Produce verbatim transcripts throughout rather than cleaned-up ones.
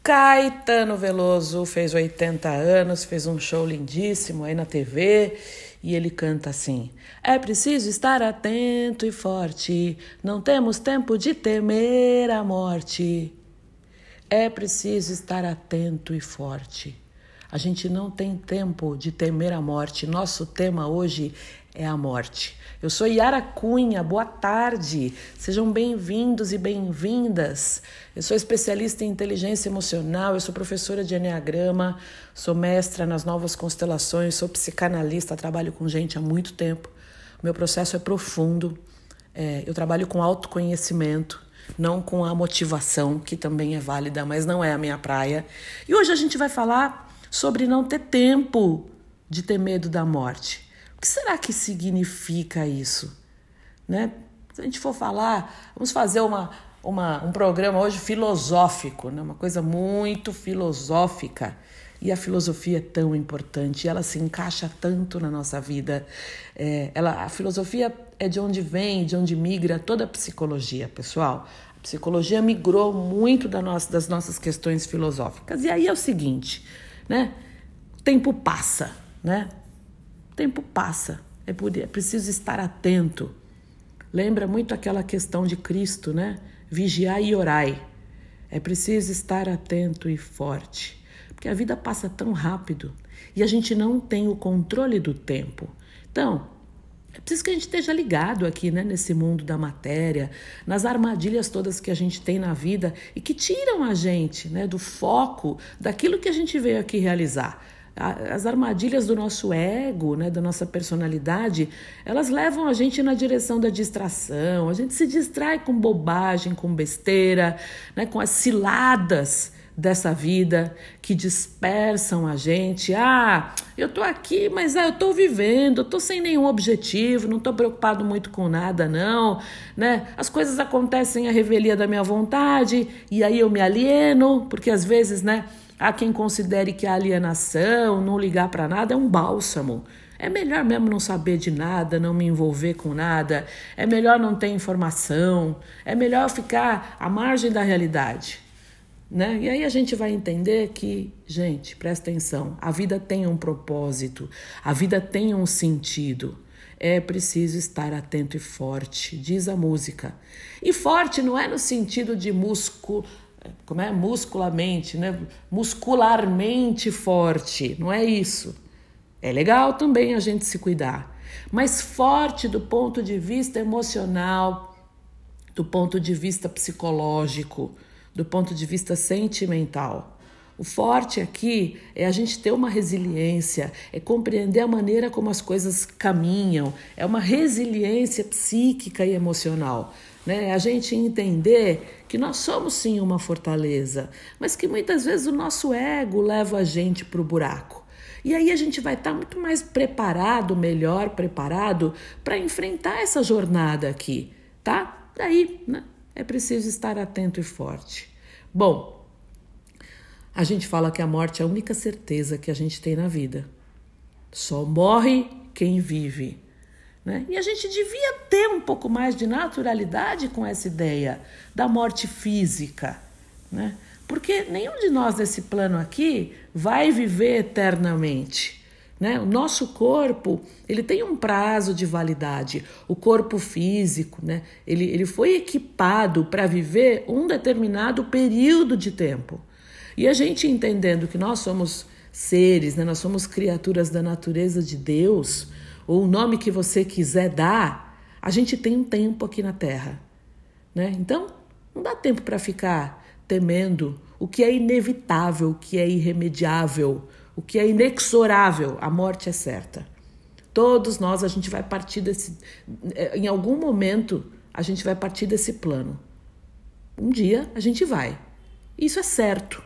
Caetano Veloso fez oitenta anos, fez um show lindíssimo aí na T V e ele canta assim: é preciso estar atento e forte, não temos tempo de temer a morte. É preciso estar atento e forte. A gente não tem tempo de temer a morte. Nosso tema hoje é a morte. Eu sou Yara Cunha, boa tarde. Sejam bem-vindos e bem-vindas. Eu sou especialista em inteligência emocional, eu sou professora de Enneagrama, sou mestra nas novas constelações, sou psicanalista, trabalho com gente há muito tempo. O meu processo é profundo, é, eu trabalho com autoconhecimento, não com a motivação, que também é válida, mas não é a minha praia. E hoje a gente vai falar sobre não ter tempo de ter medo da morte. O que será que significa isso? Né? Se a gente for falar, vamos fazer uma, uma, um programa hoje filosófico, né? Uma coisa muito filosófica. E a filosofia é tão importante, ela se encaixa tanto na nossa vida. É, ela, a filosofia é de onde vem, de onde migra toda a psicologia, pessoal. A psicologia migrou muito da nossa, das nossas questões filosóficas. E aí é o seguinte, né? O tempo passa, né? O tempo passa, é, por, é preciso estar atento. Lembra muito aquela questão de Cristo, né? Vigiai e orai. É preciso estar atento e forte. Porque a vida passa tão rápido e a gente não tem o controle do tempo. Então, é preciso que a gente esteja ligado aqui, né, nesse mundo da matéria, nas armadilhas todas que a gente tem na vida e que tiram a gente, né, do foco daquilo que a gente veio aqui realizar. As armadilhas do nosso ego, né, da nossa personalidade, elas levam a gente na direção da distração. A gente se distrai com bobagem, com besteira, né, com as ciladas dessa vida que dispersam a gente. Ah, eu tô aqui, mas ah, eu tô vivendo, eu tô sem nenhum objetivo, não tô preocupado muito com nada, não, né? As coisas acontecem à revelia da minha vontade e aí eu me alieno, porque às vezes, né, há quem considere que a alienação, não ligar para nada, é um bálsamo. É melhor mesmo não saber de nada, não me envolver com nada, é melhor não ter informação, é melhor ficar à margem da realidade. Né? E aí a gente vai entender que, gente, presta atenção, a vida tem um propósito, a vida tem um sentido. É preciso estar atento e forte, diz a música. E forte não é no sentido de músculo, como é? Musculamente, né? Muscularmente forte, não é isso. É legal também a gente se cuidar, mas forte do ponto de vista emocional, do ponto de vista psicológico, do ponto de vista sentimental. O forte aqui é a gente ter uma resiliência, é compreender a maneira como as coisas caminham, é uma resiliência psíquica e emocional, né? É a gente entender que nós somos sim uma fortaleza, mas que muitas vezes o nosso ego leva a gente para o buraco. E aí a gente vai estar muito mais preparado, melhor preparado para enfrentar essa jornada aqui, tá? Daí, né? É preciso estar atento e forte. Bom, a gente fala que a morte é a única certeza que a gente tem na vida. Só morre quem vive, né? E a gente devia ter um pouco mais de naturalidade com essa ideia da morte física, né? Porque nenhum de nós nesse plano aqui vai viver eternamente. Né? O nosso corpo, ele tem um prazo de validade. O corpo físico, né? ele, ele foi equipado para viver um determinado período de tempo. E a gente entendendo que nós somos seres, né? Nós somos criaturas da natureza de Deus, ou o nome que você quiser dar, a gente tem um tempo aqui na Terra. Né? Então, não dá tempo para ficar temendo o que é inevitável, o que é irremediável, o que é inexorável. A morte é certa. Todos nós, a gente vai partir desse... Em algum momento, a gente vai partir desse plano. Um dia, a gente vai. Isso é certo.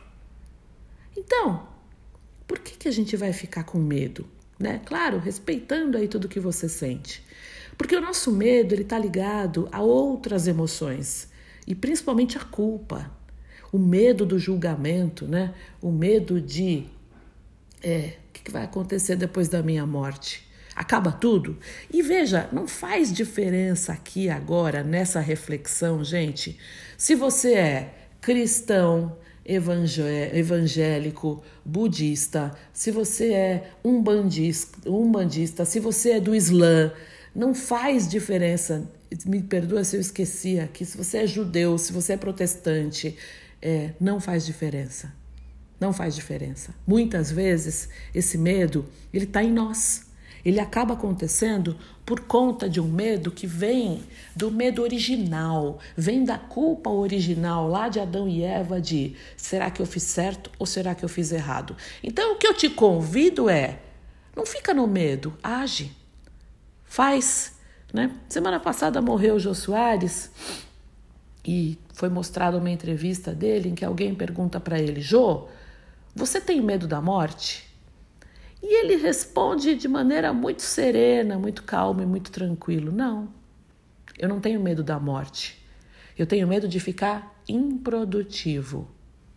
Então, por que que a gente vai ficar com medo? Né? Claro, respeitando aí tudo que você sente. Porque o nosso medo, ele está ligado a outras emoções. E principalmente a culpa. O medo do julgamento, né? O medo de... É, o que vai acontecer depois da minha morte? Acaba tudo? E veja, não faz diferença aqui agora, nessa reflexão, gente, se você é cristão, evangélico, budista, se você é umbandista, umbandista, se você é do Islã, não faz diferença. Me perdoa se eu esqueci aqui, se você é judeu, se você é protestante, é, não faz diferença. Não faz diferença. Muitas vezes, esse medo, ele está em nós. Ele acaba acontecendo por conta de um medo que vem do medo original, vem da culpa original lá de Adão e Eva de será que eu fiz certo ou será que eu fiz errado? Então, o que eu te convido é, não fica no medo, age, faz. Né? Semana passada morreu o Jô Soares e foi mostrada uma entrevista dele em que alguém pergunta para ele, Jô, você tem medo da morte? E ele responde de maneira muito serena, muito calma e muito tranquilo, não, eu não tenho medo da morte, eu tenho medo de ficar improdutivo.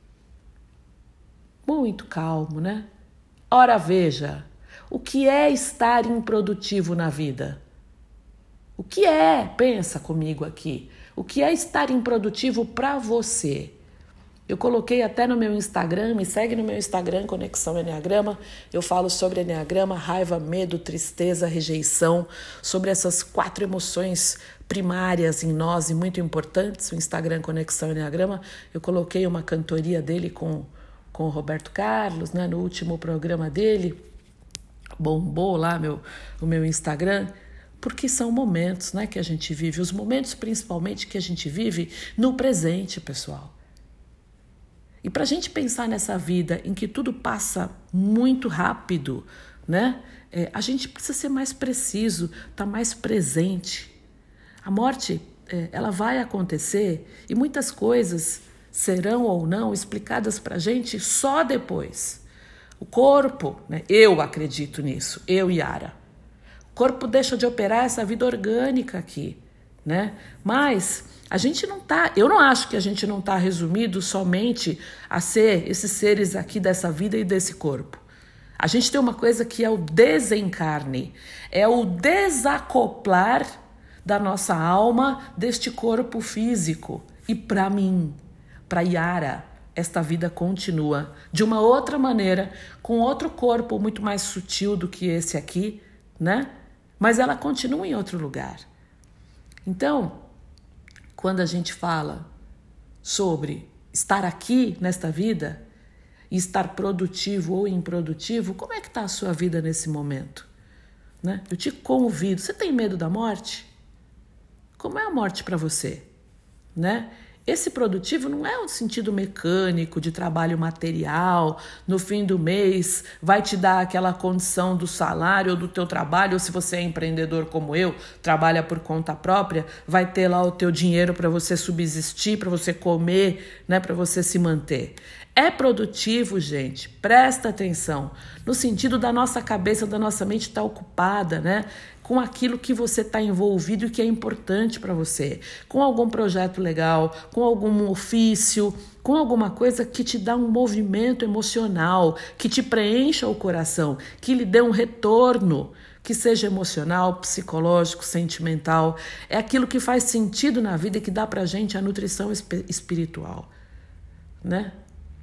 Muito calmo, né? Ora veja, o que é estar improdutivo na vida? O que é, pensa comigo aqui, o que é estar improdutivo para você? Eu coloquei até no meu Instagram, me segue no meu Instagram, Conexão Eneagrama, eu falo sobre Eneagrama, raiva, medo, tristeza, rejeição, sobre essas quatro emoções primárias em nós e muito importantes, o Instagram Conexão Eneagrama, eu coloquei uma cantoria dele com, com o Roberto Carlos, né, no último programa dele, bombou lá meu, o meu Instagram, porque são momentos, né, que a gente vive, os momentos principalmente que a gente vive no presente, pessoal. E para a gente pensar nessa vida em que tudo passa muito rápido, né, é, a gente precisa ser mais preciso, estar mais presente. A morte, é, ela vai acontecer e muitas coisas serão ou não explicadas para a gente só depois. O corpo, né, eu acredito nisso, eu, Yara. O corpo deixa de operar essa vida orgânica aqui, né? Mas a gente não tá, eu não acho que a gente não está resumido somente a ser esses seres aqui dessa vida e desse corpo. A gente tem uma coisa que é o desencarne, é o desacoplar da nossa alma deste corpo físico. E para mim, para Yara, esta vida continua de uma outra maneira, com outro corpo muito mais sutil do que esse aqui, né? Mas ela continua em outro lugar. Então, quando a gente fala sobre estar aqui nesta vida e estar produtivo ou improdutivo, como é que está a sua vida nesse momento? Né? Eu te convido, você tem medo da morte? Como é a morte para você? Né? Esse produtivo não é um sentido mecânico de trabalho material, no fim do mês vai te dar aquela condição do salário ou do teu trabalho, ou se você é empreendedor como eu, trabalha por conta própria, vai ter lá o teu dinheiro para você subsistir, para você comer, né, para você se manter. É produtivo, gente, presta atenção, no sentido da nossa cabeça, da nossa mente estar ocupada, né, com aquilo que você está envolvido e que é importante para você, com algum projeto legal, com algum ofício, com alguma coisa que te dá um movimento emocional, que te preencha o coração, que lhe dê um retorno, que seja emocional, psicológico, sentimental, é aquilo que faz sentido na vida e que dá para a gente a nutrição espiritual, né?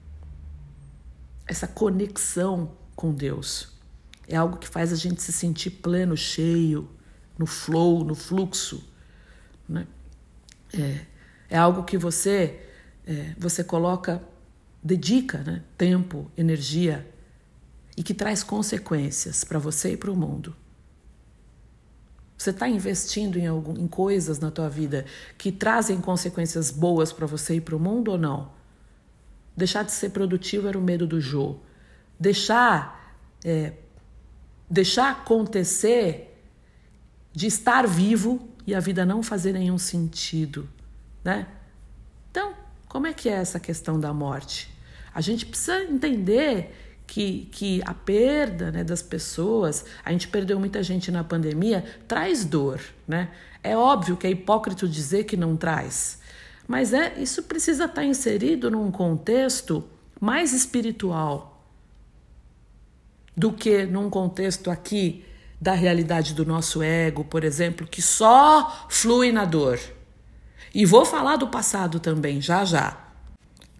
Essa conexão com Deus é algo que faz a gente se sentir pleno, cheio, no flow, no fluxo, né? É, é algo que você, é, você coloca, dedica, né, tempo, energia e que traz consequências para você e para o mundo. Você está investindo em, algum, em coisas na tua vida que trazem consequências boas para você e para o mundo ou não? Deixar de ser produtivo era o medo do Jô. Deixar, é, deixar acontecer de estar vivo e a vida não fazer nenhum sentido, né? Então, como é que é essa questão da morte? A gente precisa entender que, que a perda, né, das pessoas, a gente perdeu muita gente na pandemia, traz dor, né? É óbvio que é hipócrita dizer que não traz, mas é, isso precisa estar inserido num contexto mais espiritual do que num contexto aqui da realidade do nosso ego, por exemplo, que só flui na dor. E vou falar do passado também, já já.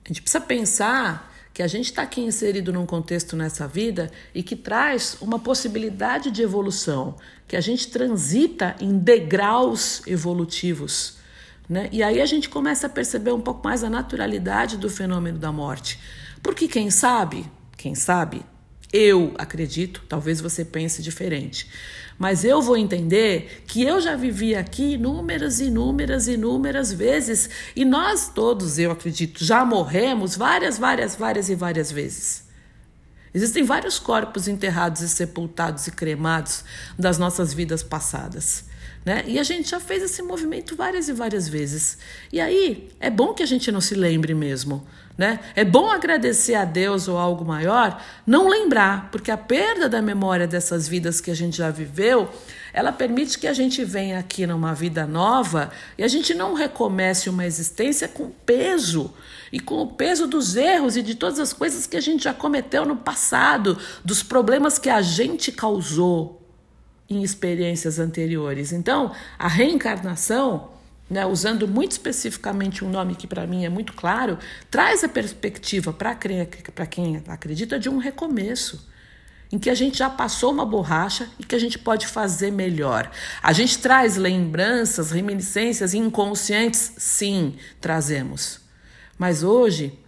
A gente precisa pensar que a gente está aqui inserido num contexto nessa vida e que traz uma possibilidade de evolução, que a gente transita em degraus evolutivos, né? E aí a gente começa a perceber um pouco mais a naturalidade do fenômeno da morte. Porque quem sabe, quem sabe, eu acredito, talvez você pense diferente, mas eu vou entender que eu já vivi aqui inúmeras, inúmeras, inúmeras vezes e nós todos, eu acredito, já morremos várias, várias, várias e várias vezes. Existem vários corpos enterrados e sepultados e cremados das nossas vidas passadas, né? E a gente já fez esse movimento várias e várias vezes. E aí, é bom que a gente não se lembre mesmo, né? É bom agradecer a Deus ou algo maior, não lembrar, porque a perda da memória dessas vidas que a gente já viveu, ela permite que a gente venha aqui numa vida nova e a gente não recomece uma existência com peso, e com o peso dos erros e de todas as coisas que a gente já cometeu no passado, dos problemas que a gente causou em experiências anteriores. Então, a reencarnação, né, usando muito especificamente um nome que para mim é muito claro, traz a perspectiva para quem acredita de um recomeço, em que a gente já passou uma borracha e que a gente pode fazer melhor. A gente traz lembranças, reminiscências inconscientes? Sim, trazemos. Mas hoje,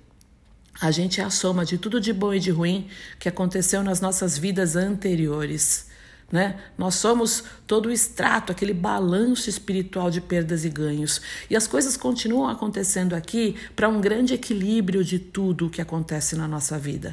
a gente é a soma de tudo de bom e de ruim que aconteceu nas nossas vidas anteriores, né? Nós somos todo o extrato, aquele balanço espiritual de perdas e ganhos. E as coisas continuam acontecendo aqui para um grande equilíbrio de tudo o que acontece na nossa vida.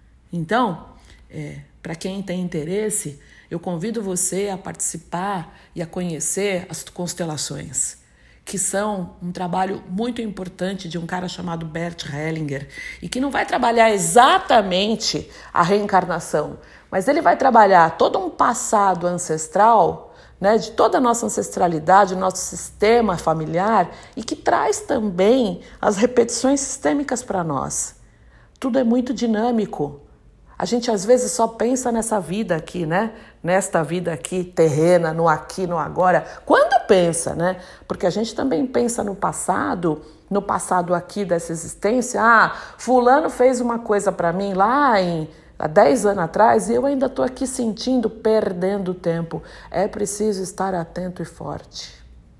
Então, é, para quem tem interesse, eu convido você a participar e a conhecer as constelações, que são um trabalho muito importante de um cara chamado Bert Hellinger, e que não vai trabalhar exatamente a reencarnação, mas ele vai trabalhar todo um passado ancestral, né, de toda a nossa ancestralidade, nosso sistema familiar, e que traz também as repetições sistêmicas para nós. Tudo é muito dinâmico. A gente às vezes só pensa nessa vida aqui, né? Nesta vida aqui terrena, no aqui, no agora. Quando pensa, né? Porque a gente também pensa no passado, no passado aqui dessa existência. Ah, fulano fez uma coisa para mim lá em, há dez anos atrás e eu ainda estou aqui sentindo, perdendo tempo. É preciso estar atento e forte.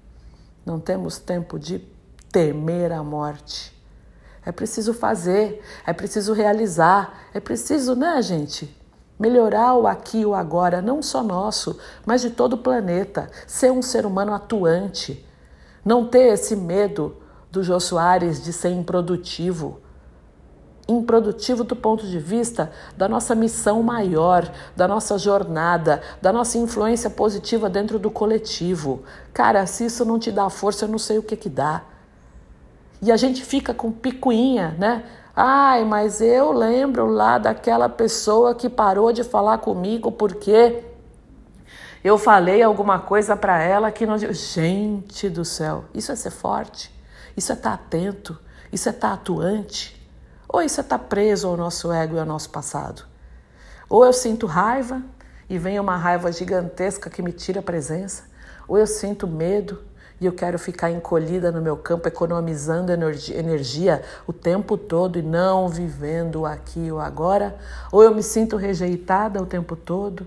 Não temos tempo de temer a morte. É preciso fazer, é preciso realizar, é preciso, né, gente? Melhorar o aqui e o agora, não só nosso, mas de todo o planeta. Ser um ser humano atuante. Não ter esse medo do Jô Soares de ser improdutivo. Improdutivo do ponto de vista da nossa missão maior, da nossa jornada, da nossa influência positiva dentro do coletivo. Cara, se isso não te dá força, eu não sei o que que dá. E a gente fica com picuinha, né? Ai, mas eu lembro lá daquela pessoa que parou de falar comigo porque eu falei alguma coisa para ela que não... Gente do céu, isso é ser forte? Isso é estar atento? Isso é estar atuante? Ou isso é estar preso ao nosso ego e ao nosso passado? Ou eu sinto raiva e vem uma raiva gigantesca que me tira a presença, ou eu sinto medo e eu quero ficar encolhida no meu campo, economizando energia o tempo todo e não vivendo o aqui ou agora, ou eu me sinto rejeitada o tempo todo.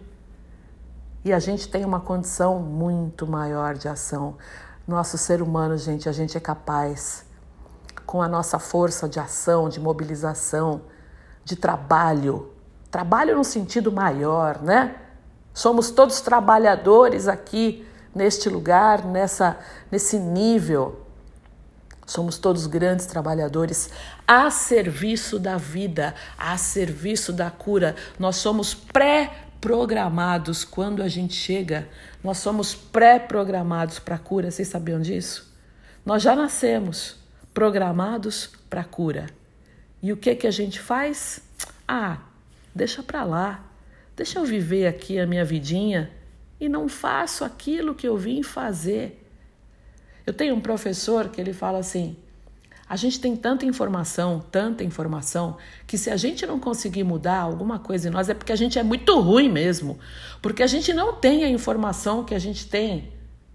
E a gente tem uma condição muito maior de ação. Nosso ser humano, gente, a gente é capaz, com a nossa força de ação, de mobilização, de trabalho, trabalho no sentido maior, né? Somos todos trabalhadores aqui, neste lugar, nessa, nesse nível. Somos todos grandes trabalhadores a serviço da vida, a serviço da cura. Nós somos pré-programados quando a gente chega. Nós somos pré-programados para a cura. Vocês sabiam disso? Nós já nascemos programados para a cura. E o que que a gente faz? Ah, deixa para lá. Deixa eu viver aqui a minha vidinha. E não faço aquilo que eu vim fazer. Eu tenho um professor que ele fala assim, a gente tem tanta informação, tanta informação, que se a gente não conseguir mudar alguma coisa em nós, é porque a gente é muito ruim mesmo. Porque a gente não tem a informação que a gente tem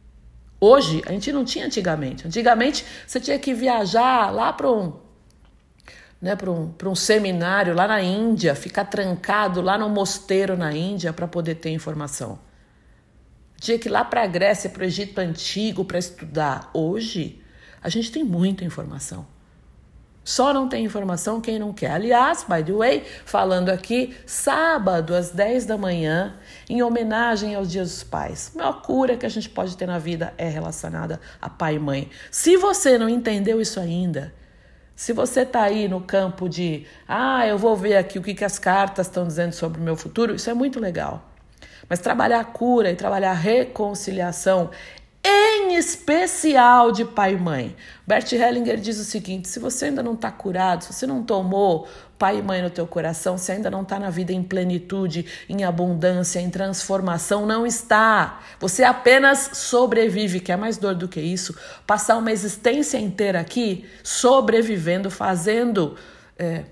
hoje, a gente não tinha antigamente. Antigamente, você tinha que viajar lá para um, né, para um, para um seminário lá na Índia, ficar trancado lá no mosteiro na Índia para poder ter informação. Tinha que ir lá para a Grécia, para o Egito Antigo para estudar. Hoje, a gente tem muita informação. Só não tem informação quem não quer. Aliás, by the way, falando aqui, sábado às dez da manhã, em homenagem aos Dias dos Pais. A maior cura que a gente pode ter na vida é relacionada a pai e mãe. Se você não entendeu isso ainda, se você está aí no campo de, ah, eu vou ver aqui o que, que as cartas estão dizendo sobre o meu futuro, isso é muito legal. Mas trabalhar a cura e trabalhar a reconciliação, em especial de pai e mãe. Bert Hellinger diz o seguinte, se você ainda não está curado, se você não tomou pai e mãe no teu coração, se ainda não está na vida em plenitude, em abundância, em transformação, não está. Você apenas sobrevive, que é mais dor do que isso. Passar uma existência inteira aqui, sobrevivendo, fazendo é,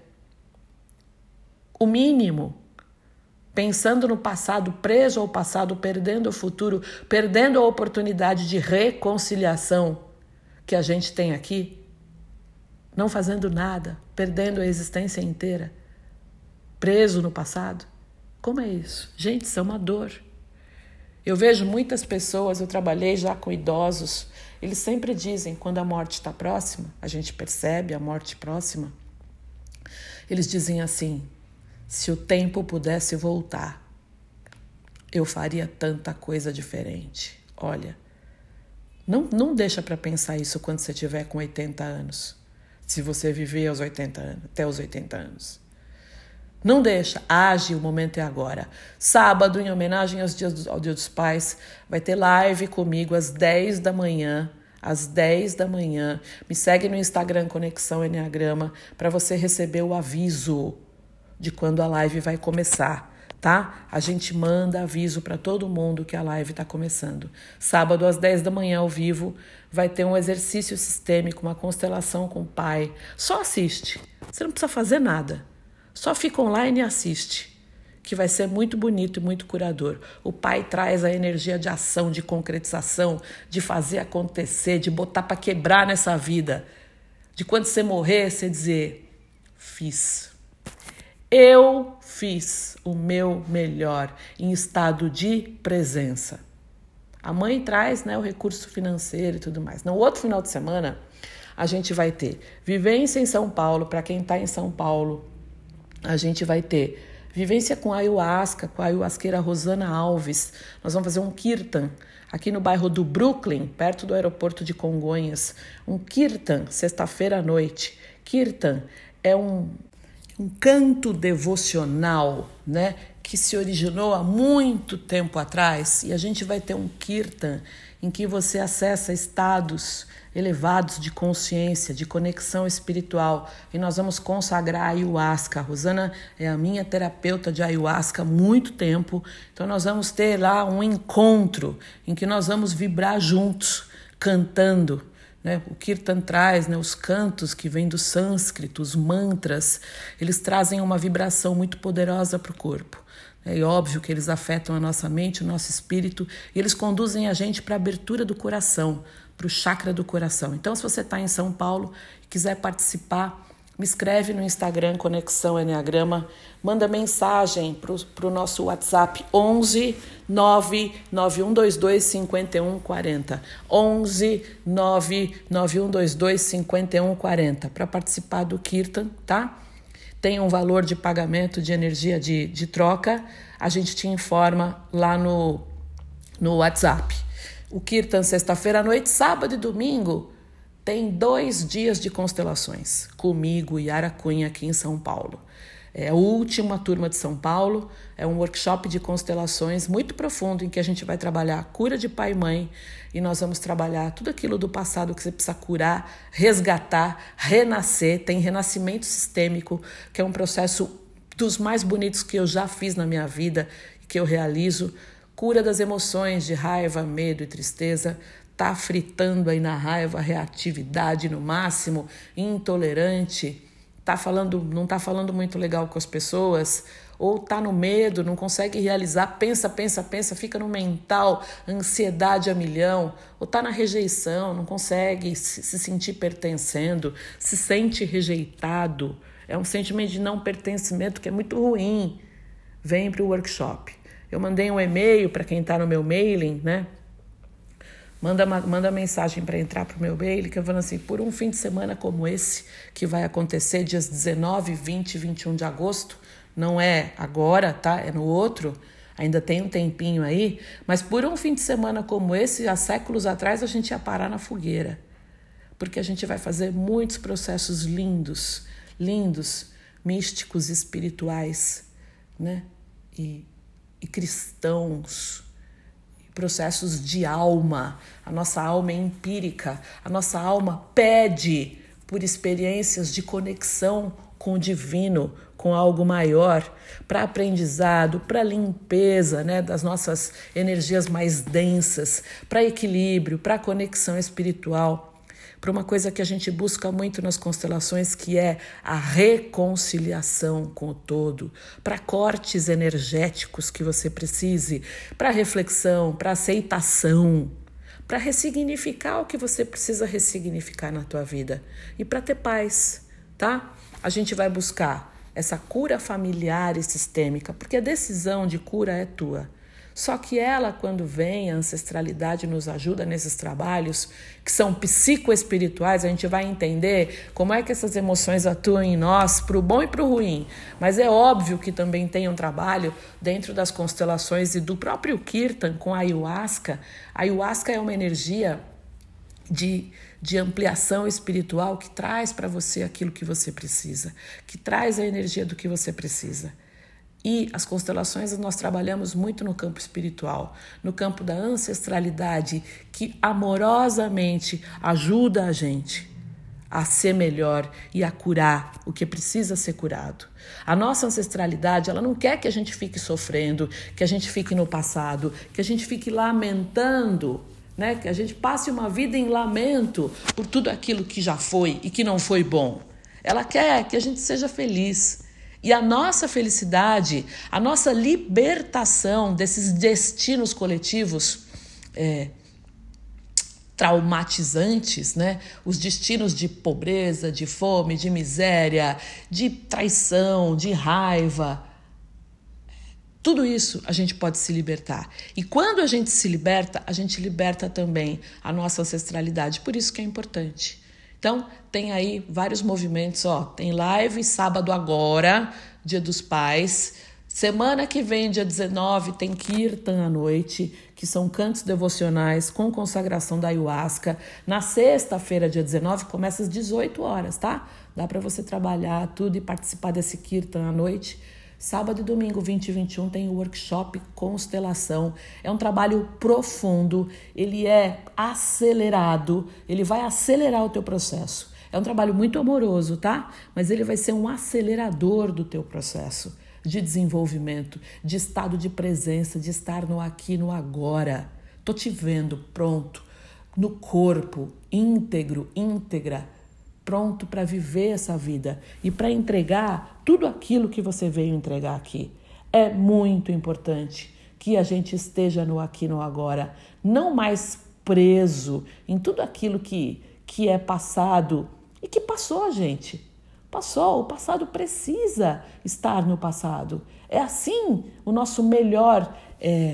o mínimo, pensando no passado, preso ao passado, perdendo o futuro, perdendo a oportunidade de reconciliação que a gente tem aqui, não fazendo nada, perdendo a existência inteira, preso no passado. Como é isso? Gente, isso é uma dor. Eu vejo muitas pessoas, eu trabalhei já com idosos, eles sempre dizem, quando a morte está próxima, a gente percebe a morte próxima, eles dizem assim, se o tempo pudesse voltar, eu faria tanta coisa diferente. Olha, não, não deixa para pensar isso quando você tiver com oitenta anos. Se você viver aos oitenta anos, até os oitenta anos. Não deixa, age, o momento é agora. Sábado, em homenagem aos dias do, ao Dia dos Pais, vai ter live comigo às dez da manhã. Às dez da manhã. Me segue no Instagram Conexão Enneagrama para você receber o aviso de quando a live vai começar, tá? A gente manda aviso para todo mundo que a live está começando. Sábado às dez da manhã ao vivo vai ter um exercício sistêmico, uma constelação com o pai. Só assiste, você não precisa fazer nada. Só fica online e assiste, que vai ser muito bonito e muito curador. O pai traz a energia de ação, de concretização, de fazer acontecer, de botar para quebrar nessa vida. De quando você morrer, você dizer, fiz. Eu fiz o meu melhor em estado de presença. A mãe traz, né, o recurso financeiro e tudo mais. No outro final de semana, a gente vai ter vivência em São Paulo. Para quem está em São Paulo, a gente vai ter vivência com a ayahuasca, com a ayahuasqueira Rosana Alves. Nós vamos fazer um kirtan aqui no bairro do Brooklyn, perto do aeroporto de Congonhas. Um kirtan, sexta-feira à noite. Kirtan é um... um canto devocional, né, que se originou há muito tempo atrás, e a gente vai ter um kirtan em que você acessa estados elevados de consciência, de conexão espiritual, e nós vamos consagrar a ayahuasca. A Rosana é a minha terapeuta de ayahuasca há muito tempo, então nós vamos ter lá um encontro em que nós vamos vibrar juntos, cantando. Né? O Kirtan traz, né, os cantos que vêm do sânscrito, os mantras, eles trazem uma vibração muito poderosa para o corpo. É óbvio que eles afetam a nossa mente, o nosso espírito, e eles conduzem a gente para a abertura do coração, para o chakra do coração. Então, se você está em São Paulo e quiser participar, me escreve no Instagram Conexão Enneagrama, manda mensagem para o nosso WhatsApp onze nove nove um dois dois cinco um quatro zero. onze nove nove um dois dois cinco um quatro zero para participar do Kirtan, tá? Tem um valor de pagamento de energia de, de troca, a gente te informa lá no, no WhatsApp. O Kirtan sexta-feira à noite, sábado e domingo, tem dois dias de constelações, comigo e Yara Cunha aqui em São Paulo. É a última turma de São Paulo, é um workshop de constelações muito profundo em que a gente vai trabalhar a cura de pai e mãe e nós vamos trabalhar tudo aquilo do passado que você precisa curar, resgatar, renascer. Tem renascimento sistêmico, que é um processo dos mais bonitos que eu já fiz na minha vida e que eu realizo. Cura das emoções de raiva, medo e tristeza. Tá fritando aí na raiva, reatividade no máximo, intolerante, tá falando, não tá falando muito legal com as pessoas, ou tá no medo, não consegue realizar, pensa, pensa, pensa, fica no mental, ansiedade a milhão, ou tá na rejeição, não consegue se, se sentir pertencendo, se sente rejeitado. é um sentimento de não pertencimento que é muito ruim, vem para o workshop. Eu mandei um e-mail para quem está no meu mailing, né? Manda, manda mensagem para entrar para o meu mailing, que eu falo assim, por um fim de semana como esse, que vai acontecer dias dezenove, vinte e vinte e um de agosto, não é agora, tá? É no outro, ainda tem um tempinho aí, mas por um fim de semana como esse, há séculos atrás, a gente ia parar na fogueira. Porque a gente vai fazer muitos processos lindos, lindos, místicos, espirituais, né? E, e cristãos, processos de alma. A nossa alma é empírica, a nossa alma pede por experiências de conexão com o divino, com algo maior, para aprendizado, para limpeza, né, das nossas energias mais densas, para equilíbrio, para conexão espiritual, para uma coisa que a gente busca muito nas constelações, que é a reconciliação com o todo, para cortes energéticos que você precise, para reflexão, para aceitação, para ressignificar o que você precisa ressignificar na tua vida e para ter paz, tá? A gente vai buscar essa cura familiar e sistêmica, porque a decisão de cura é tua. Só que ela, quando vem, a ancestralidade nos ajuda nesses trabalhos, que são psicoespirituais, a gente vai entender como é que essas emoções atuam em nós, para o bom e para o ruim. Mas é óbvio que também tem um trabalho dentro das constelações e do próprio Kirtan com a ayahuasca. A ayahuasca é uma energia de, de ampliação espiritual que traz para você aquilo que você precisa, que traz a energia do que você precisa. E as constelações nós trabalhamos muito no campo espiritual, no campo da ancestralidade, que amorosamente ajuda a gente a ser melhor e a curar o que precisa ser curado. A nossa ancestralidade, ela não quer que a gente fique sofrendo, que a gente fique no passado, que a gente fique lamentando, né? Que a gente passe uma vida em lamento por tudo aquilo que já foi e que não foi bom. Ela quer que a gente seja feliz. E a nossa felicidade, a nossa libertação desses destinos coletivos é, traumatizantes, né? Os destinos de pobreza, de fome, de miséria, de traição, de raiva, tudo isso a gente pode se libertar. E quando a gente se liberta, a gente liberta também a nossa ancestralidade. Por isso que é importante. Então, tem aí vários movimentos, ó, tem live sábado agora, Dia dos Pais. Semana que vem, dia dezenove, tem Kirtan à noite, que são cantos devocionais com consagração da ayahuasca. Na sexta-feira, dia dezenove, começa às dezoito horas, tá? Dá para você trabalhar tudo e participar desse Kirtan à noite. Sábado e domingo, vinte e vinte e um, tem o workshop Constelação. É um trabalho profundo, ele é acelerado, ele vai acelerar o teu processo. É um trabalho muito amoroso, tá? Mas ele vai ser um acelerador do teu processo de desenvolvimento, de estado de presença, de estar no aqui, no agora. Tô te vendo, pronto, no corpo, íntegro, íntegra, pronto para viver essa vida e para entregar tudo aquilo que você veio entregar aqui. É muito importante que a gente esteja no aqui, no agora, não mais preso em tudo aquilo que, que é passado e que passou, gente. Passou, o passado precisa estar no passado. É assim o nosso melhor é,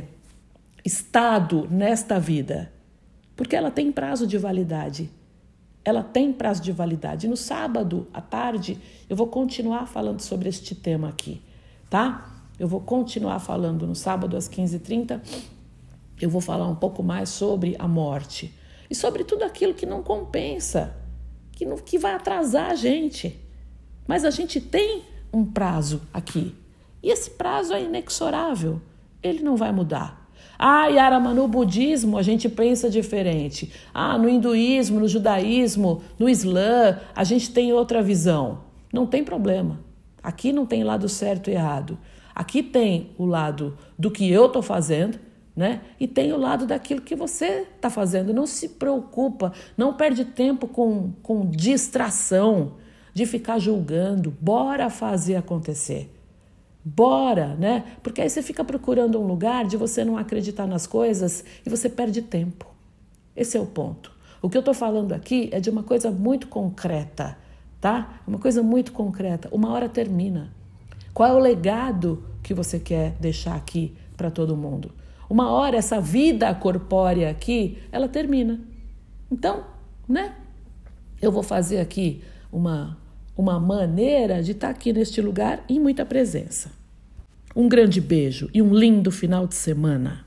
estado nesta vida, porque ela tem prazo de validade. Ela tem prazo de validade. No sábado, à tarde, eu vou continuar falando sobre este tema aqui, tá? Eu vou continuar falando no sábado às quinze e trinta. Eu vou falar um pouco mais sobre a morte e sobre tudo aquilo que não compensa, que, não, que vai atrasar a gente. Mas a gente tem um prazo aqui. E esse prazo é inexorável. Ele não vai mudar. Ah, Yara, mas no budismo a gente pensa diferente. Ah, no hinduísmo, no judaísmo, no islã, a gente tem outra visão. Não tem problema. Aqui não tem lado certo e errado. Aqui tem o lado do que eu estou fazendo, né? E tem o lado daquilo que você está fazendo. Não se preocupa, não perde tempo com, com distração, de ficar julgando. Bora fazer acontecer. Bora, né? Porque aí você fica procurando um lugar de você não acreditar nas coisas e você perde tempo. Esse é o ponto. O que eu estou falando aqui é de uma coisa muito concreta, tá? Uma coisa muito concreta. Uma hora termina. Qual é o legado que você quer deixar aqui para todo mundo? Uma hora essa vida corpórea aqui, ela termina. Então, né? Eu vou fazer aqui uma, uma maneira de estar aqui neste lugar em muita presença. Um grande beijo e um lindo final de semana.